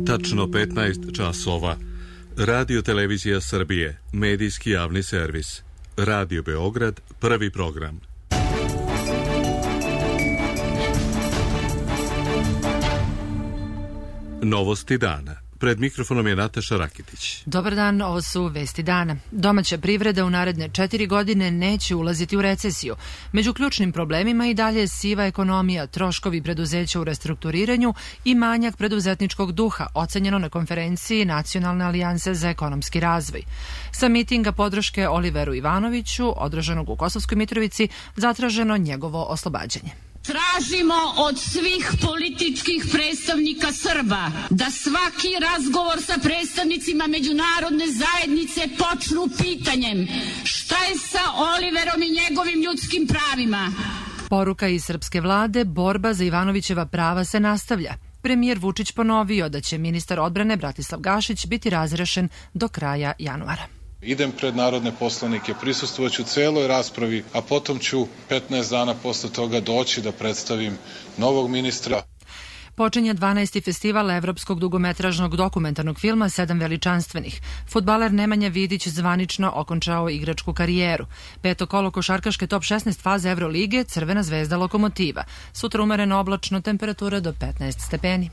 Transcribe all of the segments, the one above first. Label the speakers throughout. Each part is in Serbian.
Speaker 1: Tačno 15 časova. Radio Televizija Srbije, medijski javni servis. Radio Beograd, prvi program. Novosti dana. Pred mikrofonom je Nataša Rakitić.
Speaker 2: Dobar dan, ovo su vesti dana. Domaća privreda u naredne 4 godine neće ulaziti u recesiju. Među ključnim problemima i dalje je siva ekonomija, troškovi preduzeća u restrukturiranju i manjak preduzetničkog duha, ocenjeno na konferenciji Nacionalne alijanse za ekonomski razvoj. Sa mitinga podrške Oliveru Ivanoviću, održanog u Kosovskoj Mitrovici, zatraženo njegovo oslobađanje.
Speaker 3: Tražimo od svih političkih predstavnika Srba da svaki razgovor sa predstavnicima međunarodne zajednice počnu pitanjem šta je sa Oliverom i njegovim ljudskim pravima.
Speaker 2: Poruka iz srpske vlade, borba za Ivanovićeva prava se nastavlja. Premijer Vučić ponovio da će ministar odbrane Bratislav Gašić biti razrešen do kraja januara.
Speaker 4: Idem pred narodne poslanike, prisustvovaću celoj raspravi, a potom ću 15 dana posle toga doći da predstavim novog ministra.
Speaker 2: Počinje 12. festival evropskog dugometražnog dokumentarnog filma Sedam veličanstvenih. Fudbaler Nemanja Vidić zvanično okončao igračku karijeru. Peto kolo košarkaške top 16 faze Evrolige, Crvena zvezda Lokomotiva. Sutra umereno oblačno, temperatura do 15 stepeni.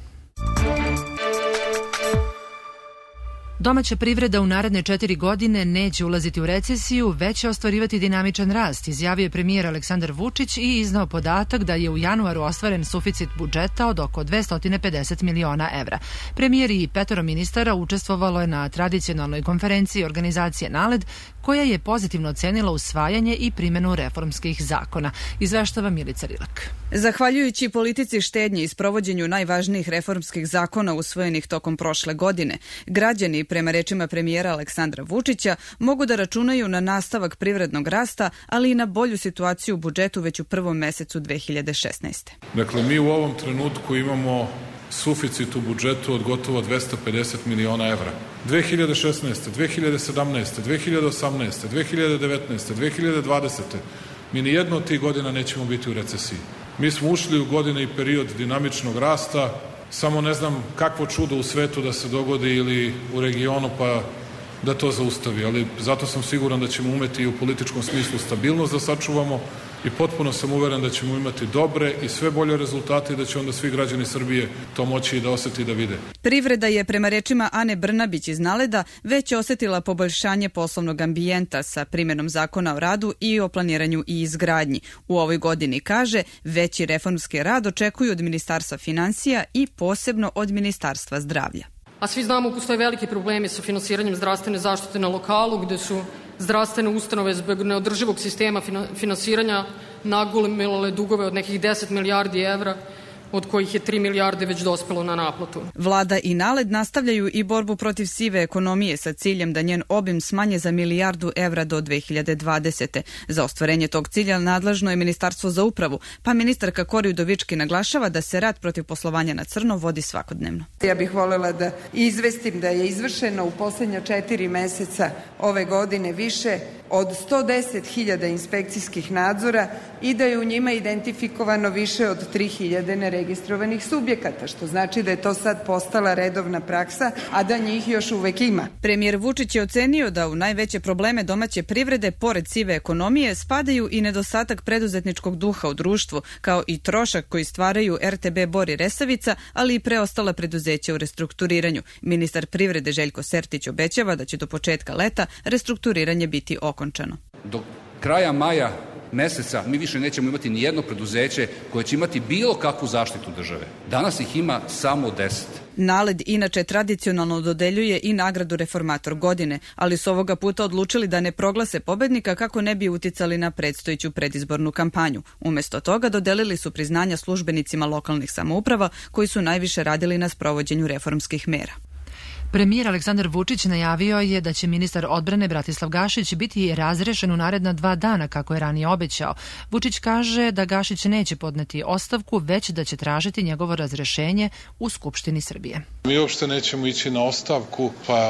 Speaker 2: Domaća privreda u naredne 4 godine neće ulaziti u recesiju, već će ostvarivati dinamičan rast, izjavio je premijer Aleksandar Vučić i iznao podatak da je u januaru ostvaren suficit budžeta od oko 250 miliona evra. Premijer i 5 ministara učestvovalo je na tradicionalnoj konferenciji organizacije NALED, koja je pozitivno ocenila usvajanje i primjenu reformskih zakona. Izveštava Milica Rilak.
Speaker 5: Zahvaljujući politici štednje i sprovođenju najvažnijih reformskih zakona usvojenih tokom prošle godine, građani, prema rečima premijera Aleksandra Vučića, mogu da računaju na nastavak privrednog rasta, ali i na bolju situaciju u budžetu već u prvom mesecu 2016.
Speaker 4: Dakle, mi u ovom trenutku imamo suficit u budžetu od gotovo 250 miliona evra. 2016., 2017., 2018., 2019., 2020. mi nijedno od tih godina nećemo biti u recesiji. Mi smo ušli u godine i period dinamičnog rasta, samo ne znam kakvo čudo u svetu da se dogodi ili u regionu pa da to zaustavi, ali zato sam siguran da ćemo umeti i u političkom smislu stabilnost da sačuvamo i potpuno sam uveren da ćemo imati dobre i sve bolje rezultate i da će onda svi građani Srbije to moći i da osjeti i da vide.
Speaker 5: Privreda je, prema rečima Ane Brnabić iz Naleda, već osjetila poboljšanje poslovnog ambijenta sa primjenom zakona o radu i o planiranju i izgradnji. U ovoj godini, kaže, veći reformski rad očekuju od Ministarstva finansija i posebno od Ministarstva zdravlja.
Speaker 6: A svi znamo postoje veliki problemi sa finansiranjem zdravstvene zaštite na lokalu, gde su zdravstvene ustanove zbog neodrživog sistema finansiranja nagomilale dugove od nekih 10 milijardi evra, od kojih je 3 milijarde već dospelo na naplatu.
Speaker 5: Vlada i NALED nastavljaju i borbu protiv sive ekonomije sa ciljem da njen obim smanje za milijardu evra do 2020. Za ostvarenje tog cilja nadležno je Ministarstvo za upravu, pa ministarka Kori Udovički naglašava da se rat protiv poslovanja na crno vodi svakodnevno.
Speaker 7: Ja bih voljela da izvestim da je izvršeno u poslednja 4 meseca ove godine više od 110.000 inspekcijskih nadzora i da je u njima identifikovano više od 3.000 neregistrovanih subjekata, što znači da je to sad postala redovna praksa, a da njih još uvek ima.
Speaker 5: Premijer Vučić je ocenio da u najveće probleme domaće privrede, pored sive ekonomije, spadaju i nedostatak preduzetničkog duha u društvu, kao i trošak koji stvaraju RTB Bor i Resavica, ali i preostala preduzeća u restrukturiranju. Ministar privrede Željko Sertić obećava da će do početka leta restrukturiranje biti okončano.
Speaker 8: Do kraja maja meseca mi više nećemo imati ni jedno preduzeće koje će imati bilo kakvu zaštitu države. Danas ih ima samo 10.
Speaker 5: NALED inače tradicionalno dodeljuje i nagradu Reformator godine, ali su ovoga puta odlučili da ne proglase pobednika kako ne bi uticali na predstojeću predizbornu kampanju. Umesto toga dodelili su priznanja službenicima lokalnih samouprava koji su najviše radili na sprovođenju reformskih mera.
Speaker 2: Premijer Aleksandar Vučić najavio je da će ministar odbrane Bratislav Gašić biti razrešen u naredna 2 dana, kako je ranije obećao. Vučić kaže da Gašić neće podneti ostavku, već da će tražiti njegovo razrešenje u Skupštini Srbije.
Speaker 4: Mi uopšte nećemo ići na ostavku, pa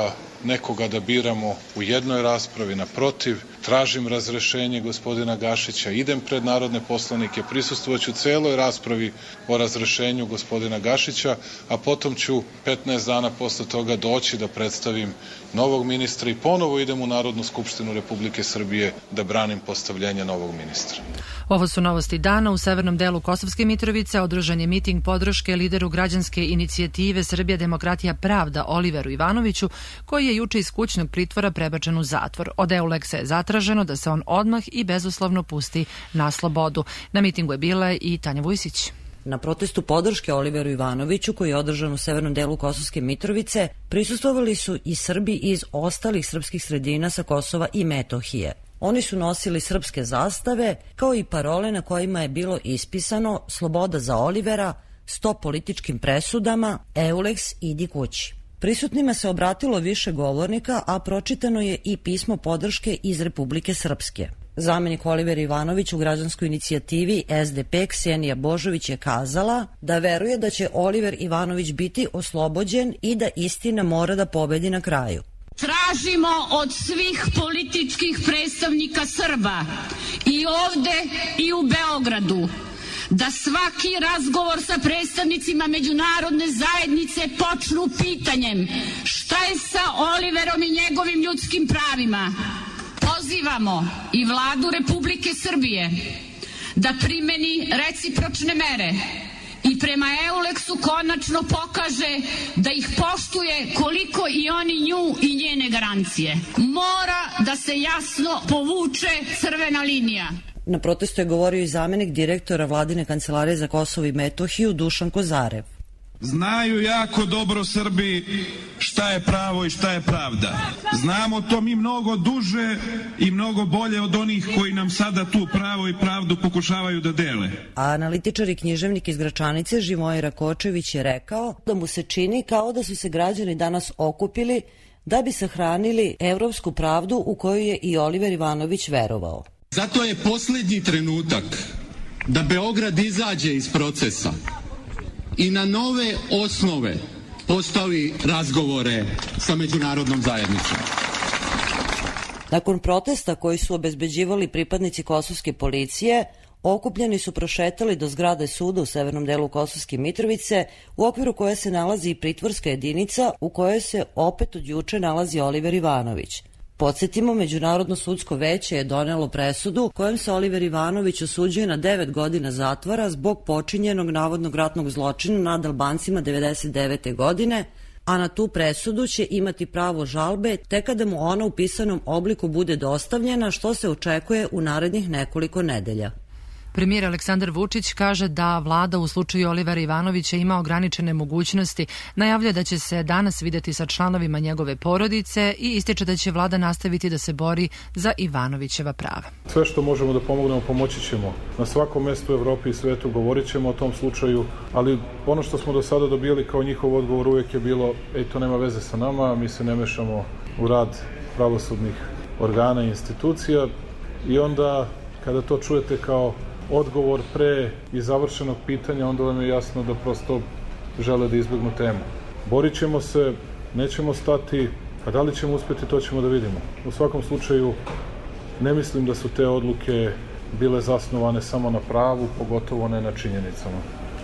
Speaker 4: nekoga da biramo u jednoj raspravi, naprotiv, tražim razrešenje gospodina Gašića, idem pred narodne poslanike, prisustvovaću celoj raspravi o razrešenju gospodina Gašića, a potom ću 15 dana posle toga doći da predstavim novog ministra i ponovo idem u Narodnu skupštinu Republike Srbije da branim postavljenje novog ministra.
Speaker 2: Ovo su novosti dana. U severnom delu Kosovske Mitrovice održan je miting podrške lideru građanske inicijative Srbija demokratija pravda Oliveru Ivanoviću, koji je juče iz kućnog pritvora prebačen u zatvor. Od EULEX-a je zatraženo da se on odmah i bezuslovno pusti na slobodu. Na mitingu je bila i Tanja Vujsić.
Speaker 9: Na protestu podrške Oliveru Ivanoviću, koji je održan u severnom delu Kosovske Mitrovice, prisustvovali su i Srbi iz ostalih srpskih sredina sa Kosova i Metohije. Oni su nosili srpske zastave, kao i parole na kojima je bilo ispisano "Sloboda za Olivera", "Stop političkim presudama", "EULEX, idi kući". Prisutnima se obratilo više govornika, a pročitano je i pismo podrške iz Republike Srpske. Zamenik Oliver Ivanović u građanskoj inicijativi SDP Ksenija Božović je kazala da veruje da će Oliver Ivanović biti oslobođen i da istina mora da pobedi na kraju.
Speaker 3: Tražimo od svih političkih predstavnika Srba i ovde i u Beogradu da svaki razgovor sa predstavnicima međunarodne zajednice počnu pitanjem šta je sa Oliverom i njegovim ljudskim pravima. Pozivamo i Vladu Republike Srbije da primeni recipročne mere i prema EULEX-u konačno pokaže da ih poštuje koliko i oni nju i njene garancije. Mora da se jasno povuče crvena linija.
Speaker 9: Na protestu je govorio i zamenik direktora Vladine kancelarije za Kosovo i Metohiju Dušan Kozarev.
Speaker 10: Znaju jako dobro Srbi šta je pravo i šta je pravda. Znamo to mi mnogo duže i mnogo bolje od onih koji nam sada tu pravo i pravdu pokušavaju da dele.
Speaker 9: A analitičar i književnik iz Gračanice Živojin Rakočević je rekao da mu se čini kao da su se građani danas okupili da bi sahranili evropsku pravdu u koju je i Oliver Ivanović verovao.
Speaker 11: Zato je posljednji trenutak da Beograd izađe iz procesa i na nove osnove postavi razgovore sa međunarodnom zajednicom.
Speaker 9: Nakon protesta koji su obezbeđivali pripadnici kosovske policije, okupljeni su prošetali do zgrade suda u severnom delu Kosovske Mitrovice, u okviru koje se nalazi i pritvorska jedinica u kojoj se opet od juče nalazi Oliver Ivanović. Podsjetimo, Međunarodno sudsko veće je donelo presudu kojom se Oliver Ivanović osuđuje na 9 godina zatvora zbog počinjenog navodnog ratnog zločina nad Albancima 1999. godine, a na tu presudu će imati pravo žalbe tek kada mu ona u pisanom obliku bude dostavljena, što se očekuje u narednih nekoliko nedelja.
Speaker 2: Premijer Aleksandar Vučić kaže da vlada u slučaju Olivera Ivanovića ima ograničene mogućnosti, najavlja da će se danas videti sa članovima njegove porodice i ističe da će vlada nastaviti da se bori za Ivanovićeva prava.
Speaker 4: Sve što možemo da pomognemo, pomoći ćemo. Na svakom mestu u Evropi i svetu govorit ćemo o tom slučaju, ali ono što smo do sada dobili kao njihov odgovor uvijek je bilo: to nema veze sa nama, mi se ne mešamo u rad pravosudnih organa i institucija. I onda kada to čujete kao odgovor pre i završenog pitanja, onda vam je jasno da prosto žele da izbjegnu temu. Borit ćemo se, nećemo stati, a da li ćemo uspjeti, to ćemo da vidimo. U svakom slučaju, ne mislim da su te odluke bile zasnovane samo na pravu, pogotovo ne na činjenicama.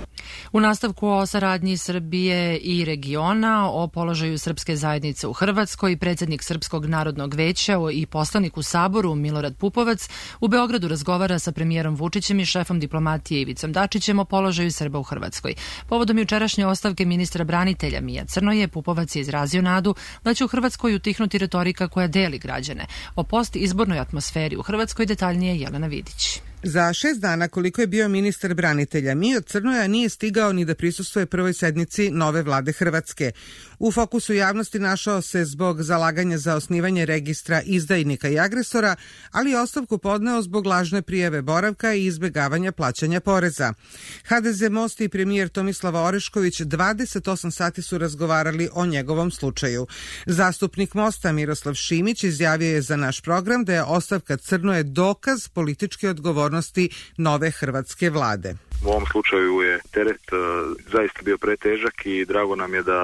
Speaker 2: U nastavku o saradnji Srbije i regiona, o položaju srpske zajednice u Hrvatskoj, predsjednik Srpskog narodnog veća i poslanik u Saboru Milorad Pupovac u Beogradu razgovara sa premijerom Vučićem i šefom diplomatije Ivicom Dačićem o položaju Srba u Hrvatskoj. Povodom jučerašnje ostavke ministra branitelja Mija Crnoje, Pupovac je izrazio nadu da će u Hrvatskoj utihnuti retorika koja deli građane. O postizbornoj atmosferi u Hrvatskoj detaljnije Jelena Vidić.
Speaker 12: Za 6 dana koliko je bio ministar branitelja, Mio Crnoja nije stigao ni da prisustvuje prvoj sednici nove vlade Hrvatske. U fokusu javnosti našao se zbog zalaganja za osnivanje registra izdajnika i agresora, ali je ostavku podneo zbog lažne prijave boravka i izbjegavanja plaćanja poreza. HDZ, Most i premijer Tomislava Orešković 28 sati su razgovarali o njegovom slučaju. Zastupnik Mosta Miroslav Šimić izjavio je za naš program da je ostavka Crnoje dokaz političke odgovornosti nove hrvatske vlade.
Speaker 13: U ovom slučaju je teret zaista bio pretežak i drago nam je da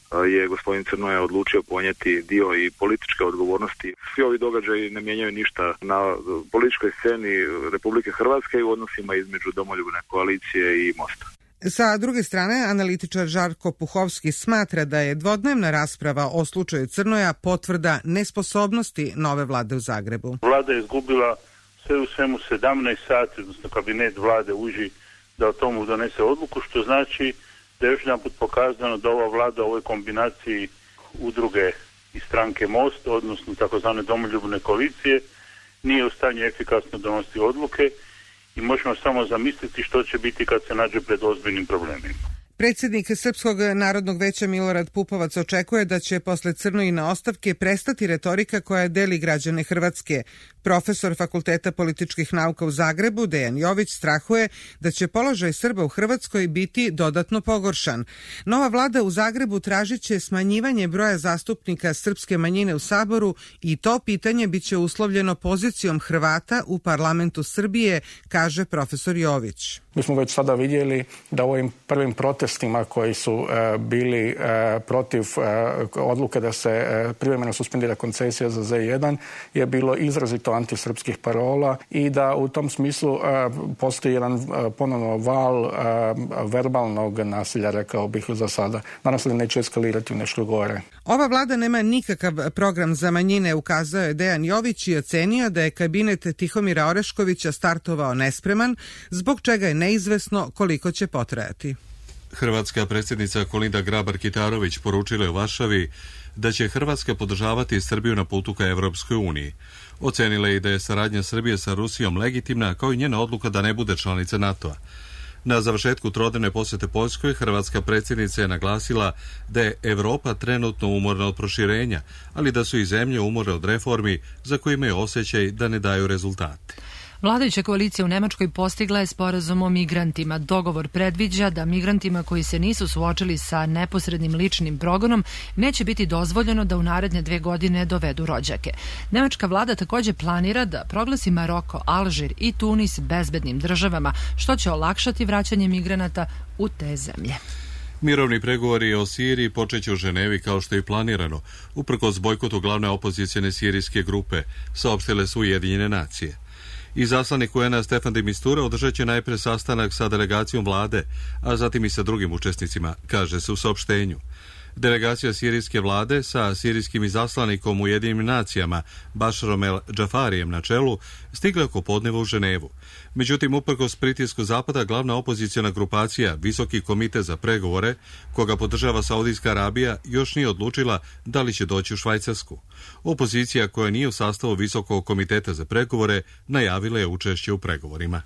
Speaker 13: je gospodin Crnoja odlučio ponijeti dio i političke odgovornosti. Svi ovi događaji ne mijenjaju ništa na političkoj sceni Republike Hrvatske i u odnosima između Domoljubne koalicije i Mosta.
Speaker 12: Sa druge strane, analitičar Žarko Puhovski smatra da je dvodnevna rasprava o slučaju Crnoja potvrda nesposobnosti nove vlade u Zagrebu.
Speaker 14: Vlada je izgubila sve u svemu 17 sati, odnosno kabinet vlade uži da o tomu donese odluku, što znači da je još jedan put pokazano da ova vlada u ovoj kombinaciji udruge i stranke Most, odnosno takozvane Domoljubne koalicije, nije u stanju efikasno donositi odluke i možemo samo zamisliti što će biti kad se nađe pred ozbiljnim problemima.
Speaker 12: Predsjednik Srpskog narodnog veća Milorad Pupovac očekuje da će posle Crnojine ostavke prestati retorika koja deli građane Hrvatske. Profesor Fakulteta političkih nauka u Zagrebu, Dejan Jović, strahuje da će položaj Srba u Hrvatskoj biti dodatno pogoršan. Nova vlada u Zagrebu tražit će smanjivanje broja zastupnika srpske manjine u Saboru i to pitanje biće uslovljeno pozicijom Hrvata u parlamentu Srbije, kaže profesor Jović.
Speaker 15: Mi smo već sada vidjeli da u ovim prvim protestima koji su bili protiv odluke da se privremeno suspendira koncesija za Z1 je bilo izrazito antisrpskih parola i da u tom smislu postoji jedan ponovno val verbalnog nasilja, rekao bih za sada. Nadam se da neće eskalirati u nešto gore.
Speaker 12: Ova vlada nema nikakav program za manjine, ukazao je Dejan Jović i ocenio da je kabinet Tihomira Oreškovića startovao nespreman, zbog čega je neizvesno koliko će potrajati.
Speaker 1: Hrvatska predsjednica Kolinda Grabar-Kitarović poručila je u Varšavi da će Hrvatska podržavati Srbiju na putu ka Evropskoj uniji. Ocenila je i da je saradnja Srbije sa Rusijom legitimna, kao i njena odluka da ne bude članica NATO-a. Na završetku trodnevne posjete Poljskoj, hrvatska predsjednica je naglasila da je Evropa trenutno umorna od proširenja, ali da su i zemlje umorne od reformi za koje imaju osjećaj da ne daju rezultate.
Speaker 2: Vladajuća koalicija u Nemačkoj postigla je sporazum o migrantima. Dogovor predviđa da migrantima koji se nisu suočili sa neposrednim ličnim progonom neće biti dozvoljeno da u naredne 2 godine dovedu rođake. Nemačka vlada također planira da proglasi Maroko, Alžir i Tunis bezbednim državama, što će olakšati vraćanje migranata u te zemlje.
Speaker 1: Mirovni pregovori o Siriji počeće u Ženevi kao što je planirano, uprkos bojkotu glavne opozicijne sirijske grupe, saopštile su Ujedinjene nacije. Izaslanik UN-a Stefan de Mistura održat će najpre sastanak sa delegacijom vlade, a zatim i sa drugim učesnicima, kaže se u saopštenju. Delegacija sirijske vlade sa sirijskim izaslanikom u Ujedinjenim nacijama Bašarom El Džafarijem na čelu stigla oko podneva u Ženevu. Međutim, uprkos pritisku Zapada, glavna opozicijona grupacija Visoki komitet za pregovore, koga podržava Saudijska Arabija, još nije odlučila da li će doći u Švajcarsku. Opozicija koja nije u sastavu Visokog komiteta za pregovore najavila je učešće u pregovorima.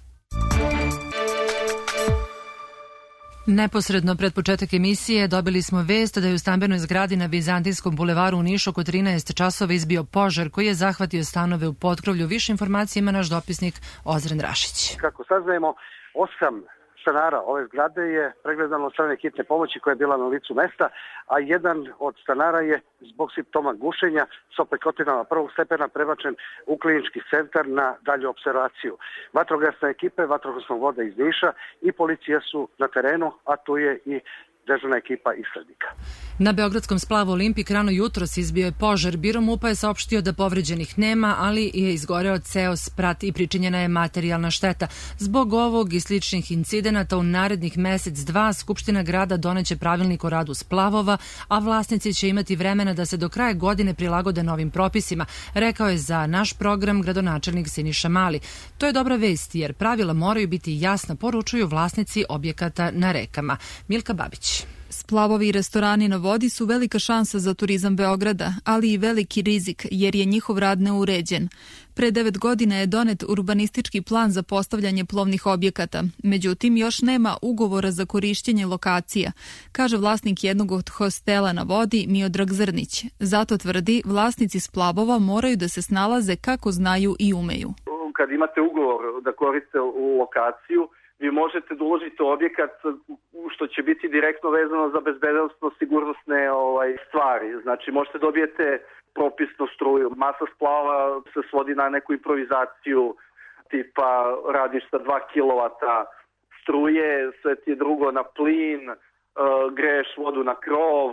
Speaker 2: Neposredno pred početak emisije dobili smo vest da je u stambenoj zgradi na Vizantijskom bulevaru u Nišu oko 13 časova izbio požar koji je zahvatio stanove u Potkrovlju. Više informacija ima naš dopisnik Ozren Rašić.
Speaker 16: Kako saznajemo, 8 stanara ove zgrade je pregledano od strane hitne pomoći koja je bila na licu mesta, a jedan od stanara je zbog simptoma gušenja s opekotinama prvog stepena prebačen u klinički centar na dalju observaciju. Vatrogasne ekipe vatrogasnog voda iz Niša i policija su na terenu, a tu je i dežurna ekipa islednika.
Speaker 2: Na beogradskom splavu Olimpik rano jutros izbio je požar. Biro MUP-a je saopštio da povređenih nema, ali je izgoreo ceo sprat i pričinjena je materijalna šteta. Zbog ovog i sličnih incidenata u narednih mesec-dva Skupština grada doneće pravilnik o radu splavova, a vlasnici će imati vremena da se do kraja godine prilagode novim propisima, rekao je za naš program gradonačelnik Siniša Mali. To je dobra vest jer pravila moraju biti jasna, poručuju vlasnici objekata na rekama. Milka Babić.
Speaker 17: Splavovi i restorani na vodi su velika šansa za turizam Beograda, ali i veliki rizik jer je njihov rad neuređen. Pre 9 godina je donet urbanistički plan za postavljanje plovnih objekata, međutim još nema ugovora za korišćenje lokacija, kaže vlasnik jednog od hostela na vodi Miodrag Zrnić. Zato tvrdi, vlasnici splavova moraju da se snalaze kako znaju i umeju.
Speaker 18: Kad imate ugovor da koriste u lokaciju, vi možete da uložite objekat što će biti direktno vezano za bezbednosno sigurnosne stvari. Znači možete dobijete propisnu struju. Masa splava se svodi na neku improvizaciju, tipa radiš sa 2 kW struje, sve ti je drugo na plin, greješ vodu na krov,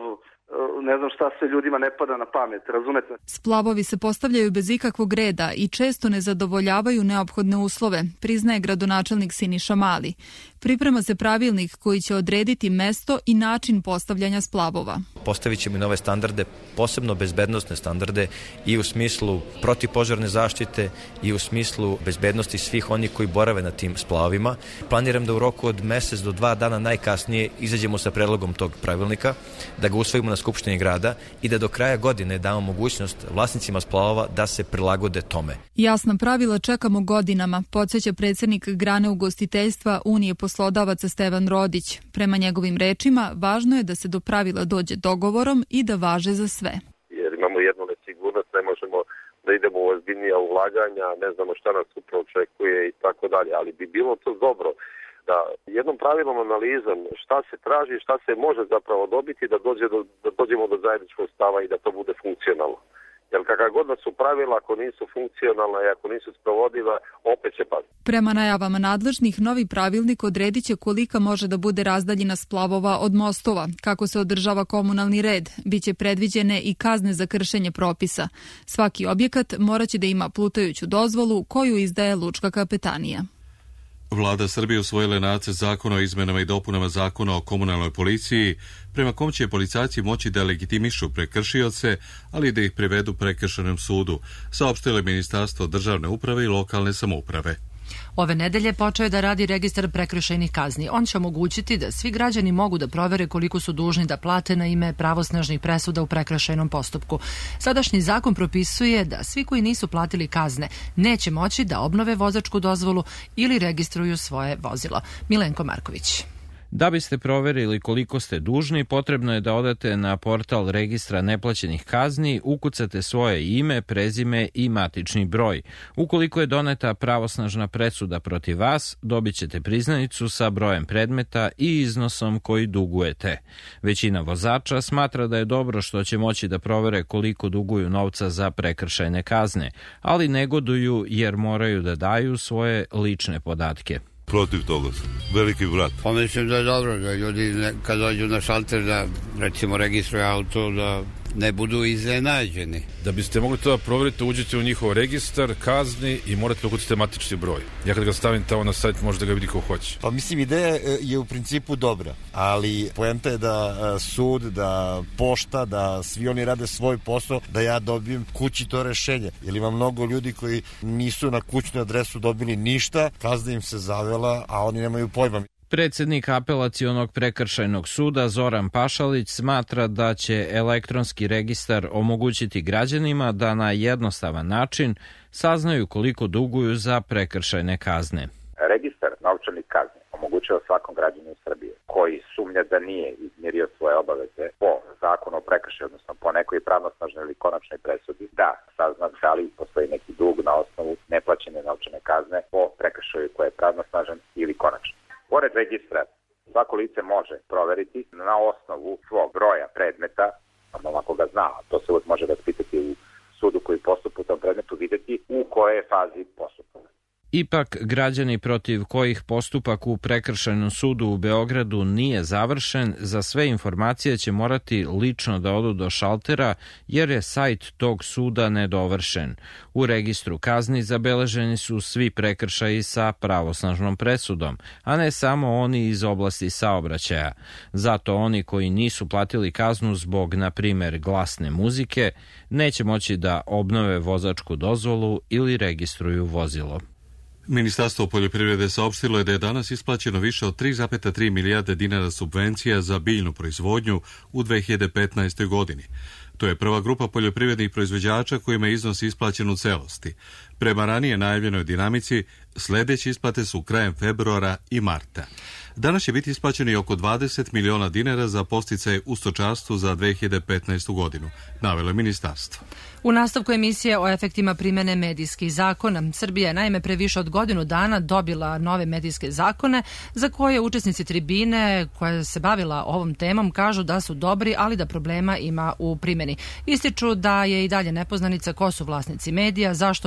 Speaker 18: ne znam šta se ljudima ne pada na pamet, razumete?
Speaker 17: Splavovi se postavljaju bez ikakvog reda i često ne zadovoljavaju neophodne uslove, priznaje gradonačelnik Siniša Mali. Priprema se pravilnik koji će odrediti mesto i način postavljanja splavova.
Speaker 19: Postavit ćemo i nove standarde, posebno bezbednosne standarde i u smislu protivpožarne zaštite i u smislu bezbednosti svih onih koji borave na tim splavovima. Planiram da u roku od mesec do 2 dana najkasnije izađemo sa predlogom tog pravilnika, da ga usvojimo na Skupštini grada i da do kraja godine damo mogućnost vlasnicima splavova da se prilagode tome.
Speaker 17: Jasna pravila čekamo godinama, podsjeća predsjednik grane ugostiteljstva Unije poslodavaca Stevan Rodić. Prema njegovim rečima, važno je da se do pravila dođe dogovorom i da važe za sve.
Speaker 20: Jer imamo jednu nesigurnost, ne možemo da idemo u ozbiljnija ulaganja, ne znamo šta nas upravo očekuje i tako dalje, ali bi bilo to dobro da jednom pravilnom analizom šta se traži, šta se može zapravo dobiti, da dođemo do zajedničkog stava i da to bude funkcionalno. Jer kakva god da su pravila, ako nisu funkcionalna i ako nisu sprovodiva, opet će pasti.
Speaker 17: Prema najavama nadležnih, novi pravilnik odredit će kolika može da bude razdaljina splavova od mostova, kako se održava komunalni red, biće predviđene i kazne za kršenje propisa. Svaki objekat moraće da ima plutajuću dozvolu koju izdaje lučka kapetanija.
Speaker 1: Vlada Srbije usvojila je nacrt zakona o izmenama i dopunama zakona o komunalnoj policiji, prema kom će policajci moći da legitimišu prekršioce, ali da ih privedu prekršajnom sudu, saopštilo je Ministarstvo državne uprave i lokalne samouprave.
Speaker 2: Ove nedelje počeo je da radi registar prekršajnih kazni. On će omogućiti da svi građani mogu da provere koliko su dužni da plate na ime pravosnažnih presuda u prekršajnom postupku. Sadašnji zakon propisuje da svi koji nisu platili kazne neće moći da obnove vozačku dozvolu ili registruju svoje vozilo. Milenko Marković.
Speaker 21: Da biste proverili koliko ste dužni, potrebno je da odete na portal registra neplaćenih kazni, ukucate svoje ime, prezime i matični broj. Ukoliko je doneta pravosnažna presuda protiv vas, dobit ćete priznanicu sa brojem predmeta i iznosom koji dugujete. Većina vozača smatra da je dobro što će moći da provere koliko duguju novca za prekršajne kazne, ali negoduju jer moraju da daju svoje lične podatke.
Speaker 22: Protiv toga sam. Veliki brat.
Speaker 23: Pa mislim da je dobro da ljudi kad dođu na šalter da recimo registruju auto da ne budu iznenađeni.
Speaker 24: Da biste mogli to da proverite, uđete u njihov registar kazni i morate ukucati matični broj. Ja kad ga stavim tamo na sajt može da ga vidi ko hoće.
Speaker 25: Pa mislim ideja je u principu dobra, ali poenta je da sud, da pošta, da svi oni rade svoj posao, da ja dobijem kući to rešenje. Jer ima mnogo ljudi koji nisu na kućnu adresu dobili ništa, kazna im se zavela, a oni nemaju pojma.
Speaker 21: Predsednik Apelacionog prekršajnog suda Zoran Pašalić smatra da će elektronski registar omogućiti građanima da na jednostavan način saznaju koliko duguju za prekršajne kazne.
Speaker 26: Registar novčanih kazni omogućava svakom građaninu Srbije koji sumnja da nije izmirio svoje obaveze po zakonu o prekršaju, odnosno po nekoj pravnosnažnoj ili konačnoj presudi, da sazna da li postoji neki dug na osnovu neplaćene novčane kazne po prekršaju koji je pravnosnažan ili konačan. Pored registra, svako lice može proveriti na osnovu svog broja predmeta, ako ga zna, to se uvijek može raspitati u sudu koji postupa u tom predmetu, vidjeti u kojoj fazi postupa.
Speaker 21: Ipak, građani protiv kojih postupak u prekršajnom sudu u Beogradu nije završen, za sve informacije će morati lično da odu do šaltera jer je sajt tog suda nedovršen. U registru kazni zabeleženi su svi prekršaji sa pravosnažnom presudom, a ne samo oni iz oblasti saobraćaja. Zato oni koji nisu platili kaznu zbog, na primer, glasne muzike, neće moći da obnove vozačku dozvolu ili registruju vozilo.
Speaker 1: Ministarstvo poljoprivrede saopštilo je da je danas isplaćeno više od 3,3 milijarde dinara subvencija za biljnu proizvodnju u 2015. godini. To je prva grupa poljoprivrednih proizvođača kojima je iznos isplaćen u celosti. Prema ranije najavljenoj dinamici, sledeće isplate su krajem februara i marta. Danas će biti isplaćeno i oko 20 miliona dinara za podsticaje u stočarstvu za 2015. godinu, navelo je ministarstvo.
Speaker 2: U nastavku emisije o efektima primene medijskih zakona, Srbija je naime pre više od godinu dana dobila nove medijske zakone za koje učesnici tribine koja se bavila ovom temom kažu da su dobri, ali da problema ima u primjeni. Ističu da je i dalje nepoznanica ko su vlasnici medija, zašto pojedini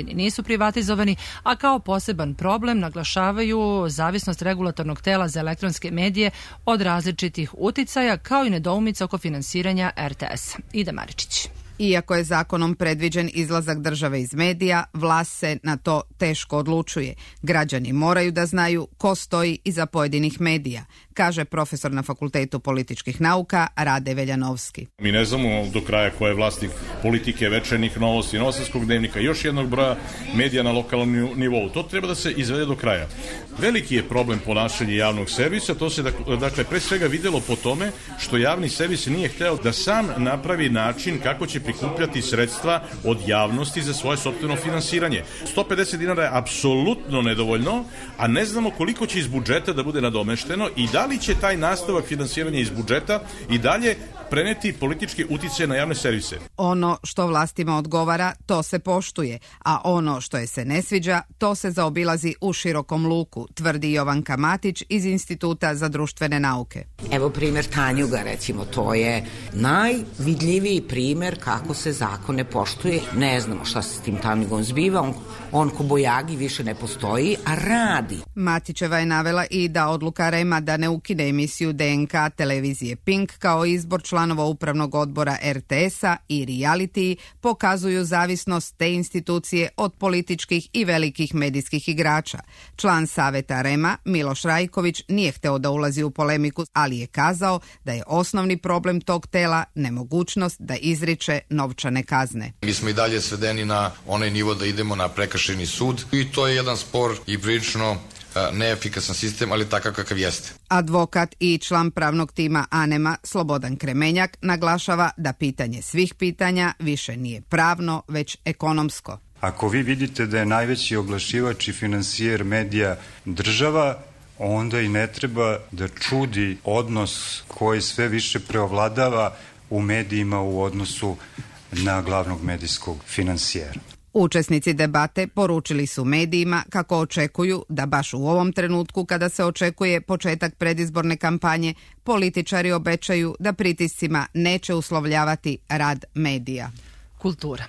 Speaker 2: mediji nisu privatizovani, a kao poseban problem naglašavaju zavisnost regulatornog tela za elektronske medije od različitih uticaja, kao i nedoumica oko finansiranja RTS. Ida Maričić.
Speaker 3: Iako je zakonom predviđen izlazak države iz medija, vlast se na to teško odlučuje. Građani moraju da znaju ko stoji iza pojedinih medija, kaže profesor na Fakultetu političkih nauka Rade Veljanovski.
Speaker 5: Mi ne znamo do kraja ko je vlasnik Politike, Večernjih novosti, Novosadskog dnevnika, još jednog broja medija na lokalnom nivou. To treba da se izvede do kraja. Veliki je problem ponašanja javnog servisa, to se dakle pre svega videlo po tome što javni servis nije hteo da sam napravi način kako će prikupljati sredstva od javnosti za svoje sopstveno finansiranje. 150 dinara je apsolutno nedovoljno, a ne znamo koliko će iz budžeta da bude nadomešteno i da li će taj nastavak finansiranja iz budžeta i dalje preneti političke uticaje na javne servise.
Speaker 3: Ono što vlastima odgovara, to se poštuje, a ono što je se ne sviđa, to se zaobilazi u širokom luku, tvrdi Jovanka Matić iz Instituta za društvene nauke.
Speaker 6: Evo primjer Tanjuga, recimo, to je najvidljiviji primjer kako se zakon ne poštuje. Ne znamo šta se s tim Tanjugom zbiva, on ko bojagi više ne postoji, a radi.
Speaker 3: Matićeva je navela i da odluka REM-a da ne ukine emisiju DNK televizije Pink kao izbor članova upravnog odbora RTS-a i reality pokazuju zavisnost te institucije od političkih i velikih medijskih igrača. Član saveta REM-a Miloš Rajković nije hteo da ulazi u polemiku, ali je kazao da je osnovni problem tog tela nemogućnost da izriče novčane kazne.
Speaker 7: Mi smo i dalje svedeni na onaj nivo da idemo na prekršajni sud i to je jedan spor i prilično neefikasan sistem, ali takav kakav jeste.
Speaker 3: Advokat i član pravnog tima ANEM-a Slobodan Kremenjak naglašava da pitanje svih pitanja više nije pravno, već ekonomsko.
Speaker 8: Ako vi vidite da je najveći oglašivač i finansijer medija država, onda i ne treba da čudi odnos koji sve više preovladava u medijima u odnosu na glavnog medijskog finansijera.
Speaker 3: Učesnici debate poručili su medijima kako očekuju da baš u ovom trenutku kada se očekuje početak predizborne kampanje, političari obećaju da pritiscima neće uslovljavati rad medija.
Speaker 2: Kultura.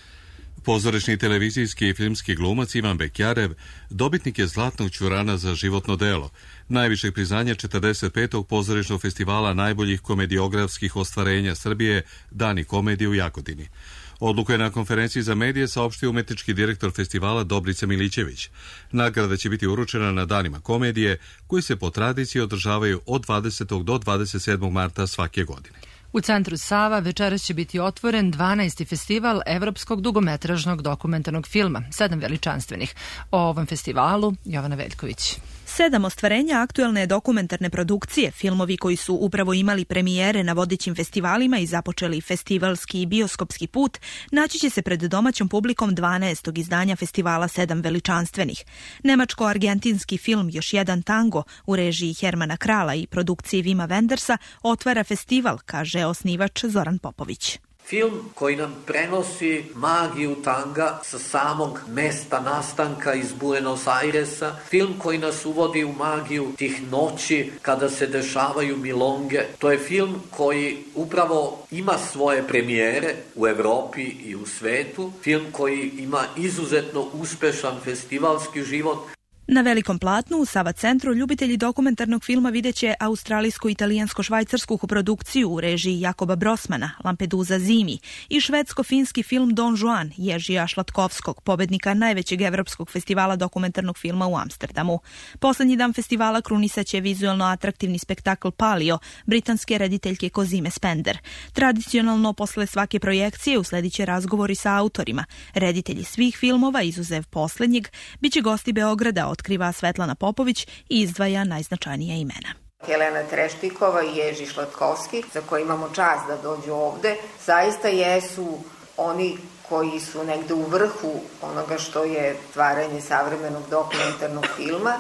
Speaker 1: Pozorišni televizijski i filmski glumac Ivan Bekjarev dobitnik je Zlatnog ćurana za životno delo, najvišeg priznanja 45. pozorišnog festivala najboljih komediografskih ostvarenja Srbije Dani komedije u Jagodini. Odluku je na konferenciji za medije saopštio umetnički direktor festivala Dobrica Milićević. Nagrada će biti uručena na Danima komedije, koji se po tradiciji održavaju od 20. do 27. marta svake godine.
Speaker 2: U centru Sava večeras će biti otvoren 12. festival evropskog dugometražnog dokumentarnog filma, 7 veličanstvenih. O ovom festivalu Jovana Veljković.
Speaker 10: 7 ostvarenja aktuelne dokumentarne produkcije, filmovi koji su upravo imali premijere na vodećim festivalima i započeli festivalski i bioskopski put, naći će se pred domaćom publikom 12. izdanja festivala 7 veličanstvenih. Nemačko-argentinski film Još jedan tango u režiji Hermana Krala i produkciji Vima Wendersa otvara festival, kaže osnivač Zoran Popović.
Speaker 27: Film koji nam prenosi magiju tanga sa samog mesta nastanka iz Buenos Airesa. Film koji nas uvodi u magiju tih noći kada se dešavaju milonge. To je film koji upravo ima svoje premijere u Evropi i u svetu. Film koji ima izuzetno uspešan festivalski život.
Speaker 10: Na velikom platnu u Sava centru ljubitelji dokumentarnog filma videće australijsko-italijansko-švajcarsku koprodukciju u režiji Jakoba Brosmana, Lampedusa zimi, i švedsko-finski film Don Juan, Ježija Šlatkovskog, pobednika najvećeg evropskog festivala dokumentarnog filma u Amsterdamu. Poslednji dan festivala krunisaće vizualno atraktivni spektakl Palio, britanske rediteljke Kozime Spender. Tradicionalno posle svake projekcije uslediće razgovori sa autorima. Reditelji svih filmova, izuzev poslednjeg, biće gosti Beograda, otkriva Svetlana Popović i izdvaja najznačajnija imena.
Speaker 28: Helena Treštikova i Ježi Šlatkovski, za koje imamo čast da dođu ovde, zaista jesu oni koji su negde u vrhu onoga što je tvaranje savremenog dokumentarnog filma.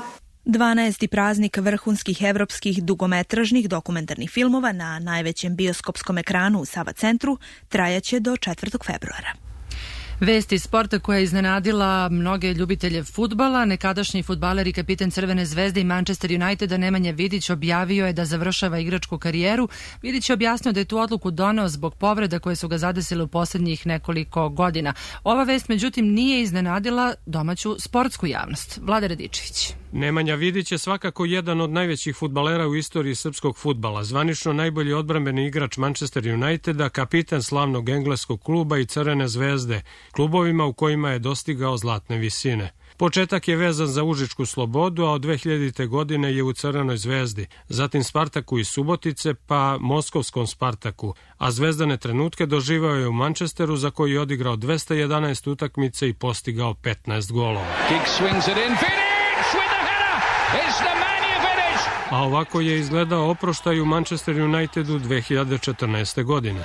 Speaker 10: 12. praznik vrhunskih evropskih dugometražnih dokumentarnih filmova na najvećem bioskopskom ekranu u Sava centru trajaće do 4. februara.
Speaker 2: Vest iz sporta koja je iznenadila mnoge ljubitelje fudbala. Nekadašnji fudbaler i kapiten Crvene zvezde i Manchester Uniteda Nemanja Vidić objavio je da završava igračku karijeru. Vidić je objasnio da je tu odluku doneo zbog povreda koje su ga zadesile u posljednjih nekoliko godina. Ova vest, međutim, nije iznenadila domaću sportsku javnost. Vlada Radičević.
Speaker 4: Nemanja Vidić je svakako jedan od najvećih fudbalera u istoriji srpskog fudbala, zvanično najbolji odbrambeni igrač Manchester Uniteda, kapitan slavnog engleskog kluba i Crvene zvezde, klubovima u kojima je dostigao zlatne visine. Početak je vezan za Užičku Slobodu, a od 2000. godine je u Crvenoj zvezdi, zatim Spartaku iz Subotice, pa Moskovskom Spartaku, a zvezdane trenutke doživao je u Manchesteru, za koji je odigrao 211 utakmice i postigao 15 golova. A ovako je izgledao oproštaj u Manchester Unitedu 2014. godine.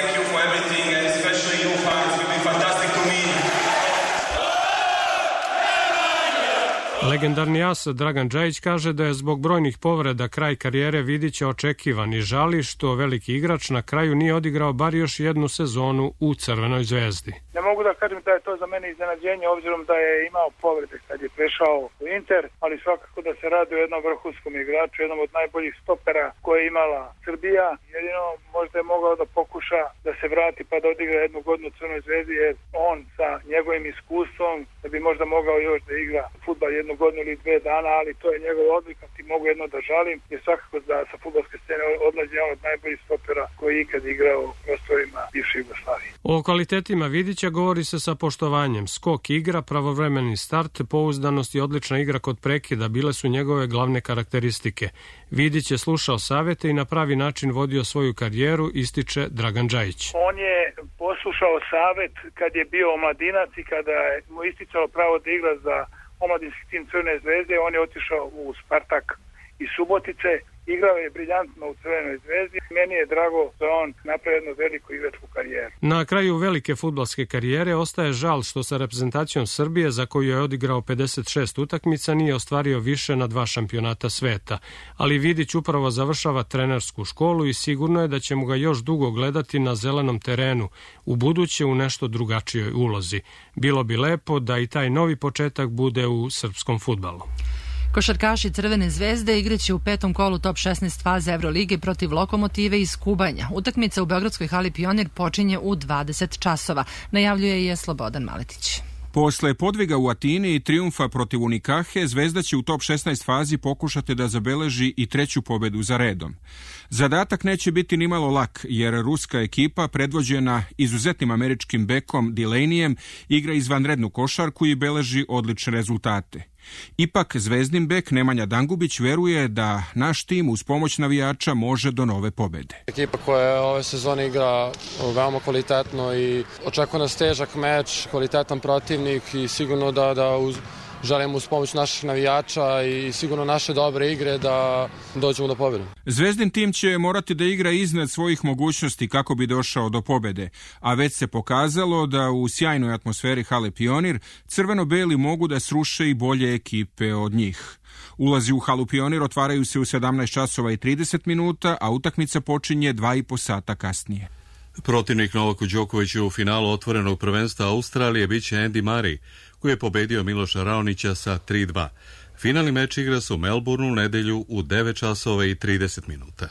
Speaker 4: Legendarni as Dragan Džajić kaže da je zbog brojnih povreda kraj karijere Vidića očekivan i žali što veliki igrač na kraju nije odigrao bar još jednu sezonu u Crvenoj zvezdi.
Speaker 9: Ne mogu da kažem da je to za mene iznenađenje, obzirom da je imao povrede kad je prešao u Inter, ali svakako da se radi o jednom vrhunskom igraču, jednom od najboljih stopera koje je imala Srbija. Jedino možda je mogao da pokuša da se vrati pa da odigra jednu godinu u Crvenoj zvezdi, jer on sa njegovim iskustvom da bi možda mogao još da igra fudbal jednu godinu ili 2 dana, ali to je njegova odlika, ti mogu jedno da žalim, jer svakako da sa fudbalske scene odlazi jedan od najboljih stopera koji je ikad igrao u prostorima bivše Jugoslavije.
Speaker 4: O kvalitetima Vidića govori se sa poštovanjem. Skok igra, pravovremeni start, pouzdanost i odlična igra kod prekida bile su njegove glavne karakteristike. Vidić je slušao savete i na pravi način vodio svoju karijeru, ističe Dragan Džajić.
Speaker 9: On je poslušao savet kad je bio omladinac i kada je mu isticalo pravo da igra za omladinski tim Crvene zvezde, on je otišao u Spartak iz Subotice, igrao je briljantno u Crvenoj zvezdi. Meni je drago da on napravi jednu veliku igračku karijeru.
Speaker 4: Na kraju velike fudbalske karijere ostaje žal što sa reprezentacijom Srbije, za koju je odigrao 56 utakmica, nije ostvario više na 2 šampionata sveta. Ali Vidić upravo završava trenersku školu i sigurno je da ćemo ga još dugo gledati na zelenom terenu, u buduće u nešto drugačijoj ulozi. Bilo bi lepo da i taj novi početak bude u srpskom fudbalu.
Speaker 2: Košarkaši Crvene zvezde igraće u 5. kolu top 16 faze Evrolige protiv Lokomotive iz Kubanja. Utakmica u Beogradskoj hali Pionir počinje u 20 časova. Najavljuje je Slobodan Maletić.
Speaker 11: Posle podviga u Atini i trijumfa protiv Unikahe, Zvezda će u top 16 fazi pokušati da zabeleži i 3. pobedu za redom. Zadatak neće biti nimalo lak, jer ruska ekipa, predvođena izuzetnim američkim bekom Delaneyem, igra izvanrednu košarku i beleži odlične rezultate. Ipak zvezdin bek Nemanja Dangubić veruje da naš tim uz pomoć navijača može do nove pobede.
Speaker 12: Ekipa koja ove sezone igra veoma kvalitetno i očekuje nas težak meč, kvalitetan protivnik i sigurno da želimo uz pomoć naših navijača i sigurno naše dobre igre da dođemo do pobjede.
Speaker 11: Zvezdin tim će morati da igra iznad svojih mogućnosti kako bi došao do pobjede, a već se pokazalo da u sjajnoj atmosferi hale Pionir crveno-beli mogu da sruše i bolje ekipe od njih. Ulazi u halu Pionir otvaraju se u 17 časova i 30 minuta, a utakmica počinje 2,5 sata kasnije.
Speaker 1: Protivnik Novaku Đokoviću u finalu otvorenog prvenstva Australije biće Andy Murray, koji je pobedio Miloša Raonića sa 3:2. Finalni meč igra se u Melbourneu u nedelju u 9 časova i 30 minuta.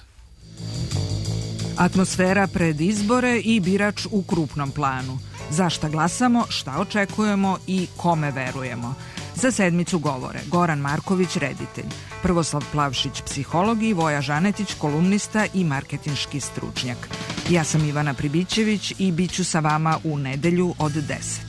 Speaker 13: Atmosfera pred izbore i birač u krupnom planu. Za šta glasamo, šta očekujemo i kome verujemo. Za sedmicu govore Goran Marković, reditelj, Prvoslav Plavšić, psiholog i Voja Žanetić, kolumnista i marketinški stručnjak. Ja sam Ivana Pribićević i bit ću sa vama u nedelju od 10.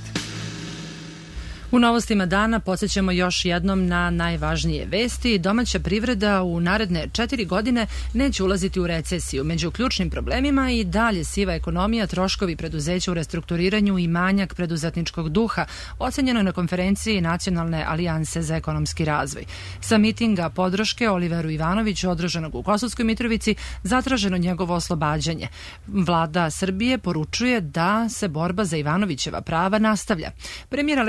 Speaker 2: U novostima dana podsjećamo još jednom na najvažnije vesti. Domaća privreda u naredne 4 godine neće ulaziti u recesiju. Među ključnim problemima i dalje siva ekonomija, troškovi preduzeća u restrukturiranju i manjak preduzetničkog duha, ocenjeno na konferenciji Nacionalne alijanse za ekonomski razvoj. Sa mitinga podrške Oliveru Ivanoviću održanog u Kosovskoj Mitrovici zatraženo njegovo oslobađanje. Vlada Srbije poručuje da se borba za Ivanovićeva prava nastavlja. Premijer Aleksandar Vučić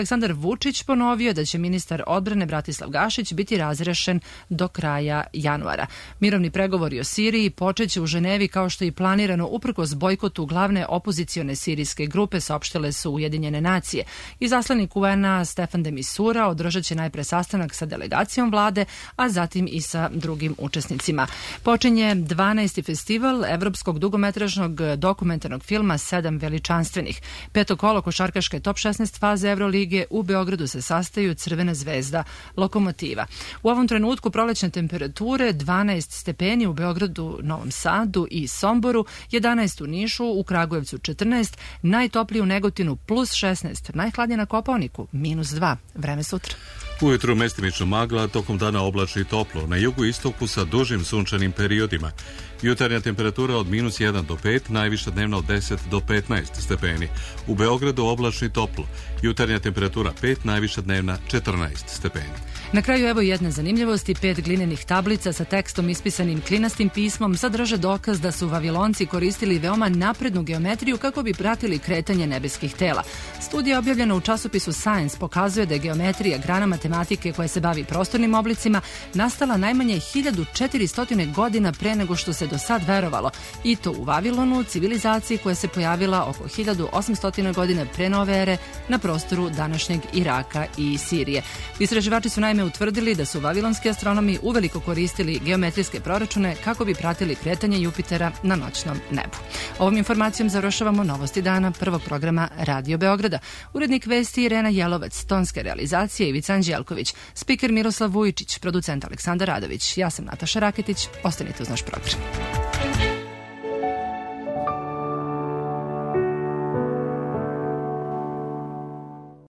Speaker 2: Vučić ponovio da će ministar odbrane Bratislav Gašić biti razrešen do kraja januara. Mirovni pregovori o Siriji počeće u Ženevi kao što je i planirano uprkos bojkotu glavne opozicione sirijske grupe, saopštile su Ujedinjene nacije. Izaslanik UN-a Stefan de Mistura održat će najpre sastanak sa delegacijom vlade, a zatim i sa drugim učesnicima. Počinje 12. festival evropskog dugometražnog dokumentarnog filma Sedam veličanstvenih. Peto kolo košarkaške top 16 faze Evrolige u Beogradu se sastaju Crvena zvezda, Lokomotiva. U ovom trenutku prolećne temperature 12 stepeni u Beogradu, Novom Sadu i Somboru, 11 u Nišu, u Kragujevcu 14, najtopliji u Negotinu plus 16, najhladnije na Kopaoniku minus 2. Vreme sutra.
Speaker 1: Ujutru mestimično magla, tokom dana oblačno i toplo, na jugu i istoku sa dužim sunčanim periodima. Jutarnja temperatura od minus 1 do 5, najviša dnevna od 10 do 15 stepeni. U Beogradu oblačno i toplo. Jutarnja temperatura 5, najviša dnevna 14 stepeni.
Speaker 2: Na kraju evo jedne zanimljivosti, 5 glinenih tablica sa tekstom ispisanim klinastim pismom sadrže dokaz da su Vavilonci koristili veoma naprednu geometriju kako bi pratili kretanje nebeskih tela. Studija objavljena u časopisu Science pokazuje da je geometrija grana matematike koja se bavi prostornim oblicima nastala najmanje 1400 godina pre nego što se do sad verovalo, i to u Vavilonu, civilizaciji koja se pojavila oko 1800 godina pre nove ere na prostoru današnjeg Iraka i Sirije. Istraživači su naime utvrdili da su vavilonski astronomi uveliko koristili geometrijske proračune kako bi pratili kretanje Jupitera na noćnom nebu. Ovom informacijom završavamo novosti dana prvog programa Radio Beograda. Urednik vesti Irena Jelovac, tonske realizacije Ivica Anđelković, spiker Miroslav Vujičić, producent Aleksandar Radović. Ja sam Nataša Raketić. Ostanite uz naš program.